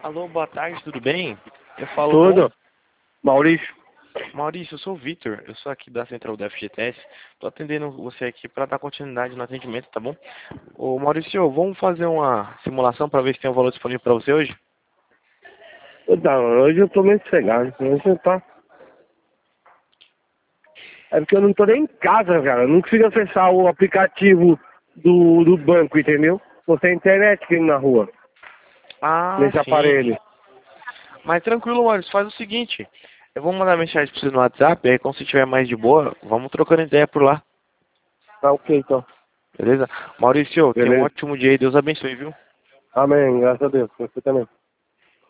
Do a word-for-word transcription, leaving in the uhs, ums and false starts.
Alô, boa tarde, tudo bem? Eu falo Tudo. com... Maurício. Maurício, eu sou o Vitor, eu sou aqui da Central da F G T S. Tô atendendo você aqui para dar continuidade no atendimento, tá bom? Ô Maurício, vamos fazer uma simulação para ver se tem um valor disponível para você hoje? Então, hoje eu tô meio sossegado. Hoje eu tá. É porque eu não tô nem em casa, cara. Eu não consigo acessar o aplicativo do, do banco, entendeu? Tô sem internet aqui na rua, Ah, nesse sim. aparelho. Mas tranquilo, Maurício, faz o seguinte. Eu vou mandar mensagem para você no WhatsApp, aí quando você estiver mais de boa, vamos trocando ideia por lá, Tá ok, então. beleza? Maurício, tenha um Beleza. ótimo dia e Deus abençoe, viu? Amém, graças a Deus. Você também.